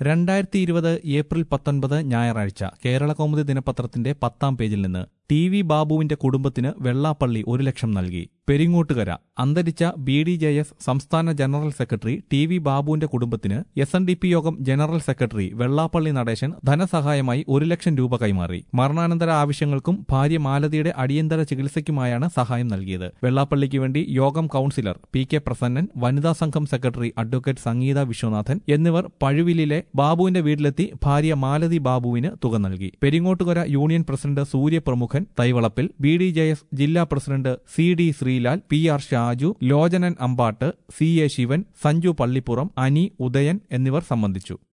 2020 April 19 ഞായറാഴ്ച കേരളകൗമുദി ദിനപത്രത്തിന്റെ 10-ാം പേജിൽ നിന്ന് ടി.വി. ബാബുവിന്റെ കുടുംബത്തിന് വെള്ളാപ്പള്ളി 1 ലക്ഷം നൽകി. പെരിങ്ങോട്ടുകര അന്തരിച്ച BDJS സംസ്ഥാന ജനറൽ സെക്രട്ടറി ടി.വി. ബാബുവിന്റെ കുടുംബത്തിന് SNDP യോഗം ജനറൽ സെക്രട്ടറി വെള്ളാപ്പള്ളി നടേശൻ ധനസഹായമായി 1 ലക്ഷം രൂപ കൈമാറി. മരണാനന്തര ആവശ്യങ്ങൾക്കും ഭാര്യ മാലതിയുടെ അടിയന്തര ചികിത്സയ്ക്കുമായാണ് സഹായം നൽകിയത്. വെള്ളാപ്പള്ളിക്ക് വേണ്ടി യോഗം കൌൺസിലർ PK പ്രസന്നൻ, വനിതാ സംഘം സെക്രട്ടറി അഡ്വക്കേറ്റ് സംഗീത വിശ്വനാഥൻ എന്നിവർ പഴുവിലിലെ ബാബുവിന്റെ വീട്ടിലെത്തി ഭാര്യ മാലതി ബാബുവിന് തുക നൽകി. Peringottukara union president Suryapramukhan Thaivalappil, BDJS ജില്ലാ president CD Sreelal, PR Shaju, Lochanan Ambatt, CA Sivan, Sanju Pallippuram, Ani, Udayan എന്നിവർ സംബന്ധിച്ചു.